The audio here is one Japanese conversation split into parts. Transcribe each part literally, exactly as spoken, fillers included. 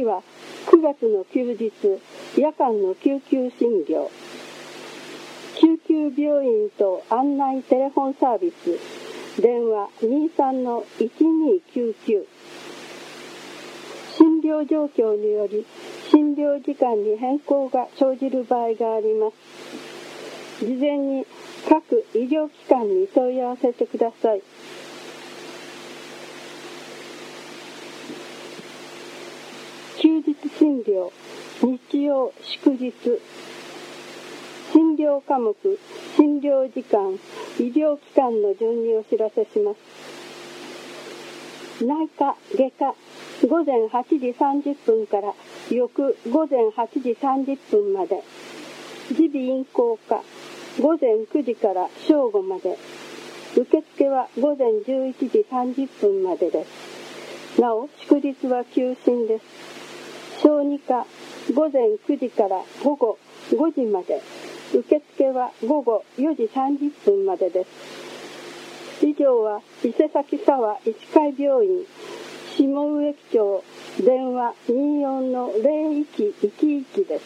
次はくがつの休日夜間の救急診療。救急病院と案内テレフォンサービス、電話 にじゅうさんのいちにきゅうきゅう。診療状況により診療時間に変更が生じる場合があります。事前に各医療機関に問い合わせてください。休日診療、日曜祝日。診療科目、診療時間、医療機関の順にお知らせします。内科、外科、ごぜんはちじさんじゅっぷんから翌ごぜんはちじさんじゅっぷんまで。耳鼻咽喉科、ごぜんくじから正午まで。受付はごぜんじゅういちじさんじゅっぷんまでです。なお、祝日は休診です。小児科、ごぜんくじから午後ごじまで。受付はごごよじさんじゅっぷんまでです。以上は伊勢崎沢医師会病院下植木町電話 にじゅうよんのゼロいちいちいち です。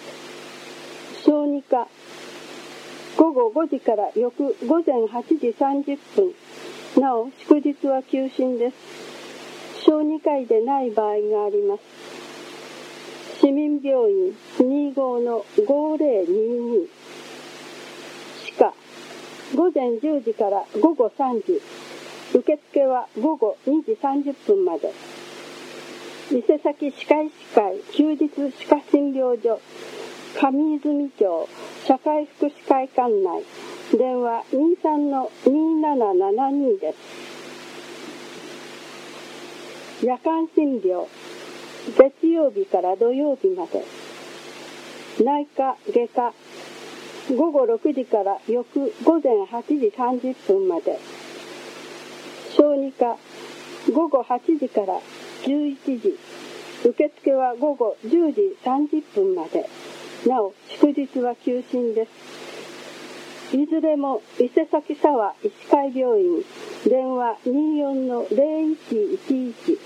小児科、ごごごじから翌ごぜんはちじさんじゅっぷん。なお、祝日は休診です。小児科医でない場合があります。市民病院にじゅうごのごぜろにじゅうに。歯科、ごぜんじゅうじからごごさんじ。受付はごごにじさんじゅっぷんまで。伊勢崎歯科医師会休日歯科診療所上泉町社会福祉会館内電話にじゅうさんのにじゅうななななにです。夜間診療、月曜日から土曜日まで。内科、外科、ごごろくじから翌ごぜんはちじさんじゅっぷんまで。小児科、ごごはちじからじゅういちじ。受付はごごじゅうじさんじゅっぷんまで。なお、祝日は休診です。いずれも伊勢崎沢医師会病院電話にじゅうよんのゼロいちいちいち。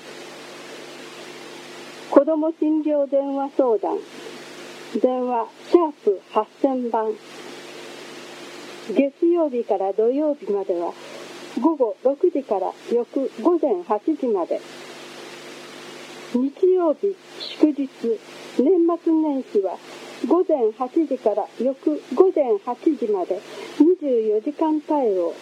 子ども診療電話相談電話シャープはっせんばん。月曜日から土曜日まではごごろくじから翌ごぜんはちじまで。日曜日、祝日、年末年始はごぜんはちじから翌ごぜんはちじまでにじゅうよじかん対応。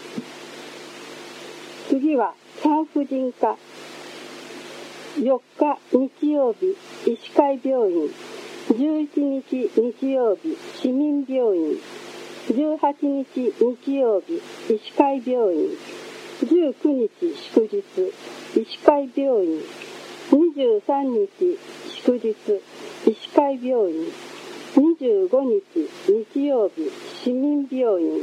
次は産婦人科。よっか日曜日、医師会病院。じゅういちにち日曜日、市民病院。じゅうはちにち日曜日、医師会病院。じゅうくにち祝日、医師会病院。にじゅうさんにち祝日、医師会病院。にじゅうごにち日曜日、市民病院。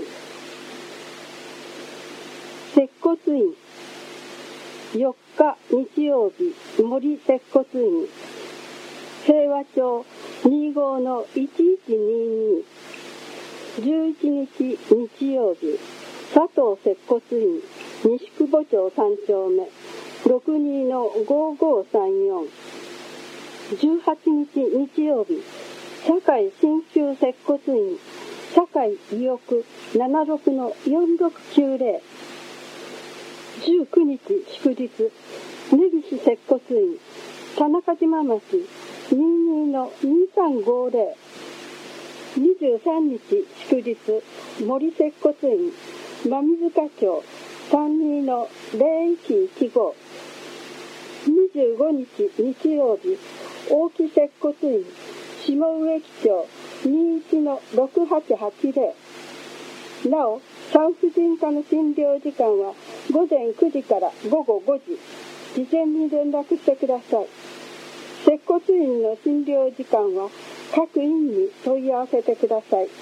接骨院。よっか日曜日、森接骨院。平和町にじゅうごのいちいちにに。じゅういちにち日曜日、佐藤接骨院。西久保町さんちょうめろくにのごごさんよん。じゅうはちにち日曜日、堺鍼灸接骨院。堺医翼ななろくのよんろくきゅうぜろ。じゅうくにち祝日、根岸接骨院。田中島町にじゅうにのにさんごぜろ。にじゅうさんにち祝日、森接骨院。真水塚町さんじゅうにのゼロいちいちご。にじゅうごにち日曜日、大木接骨院。下植木町にじゅういちのろくはちはちぜろ。なお、産婦人科の診療時間はごぜんくじからごごごじ。事前に連絡してください。接骨院の診療時間は各院に問い合わせてください。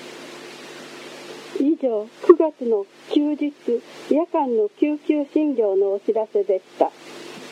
以上、くがつの休日夜間の救急診療のお知らせでした。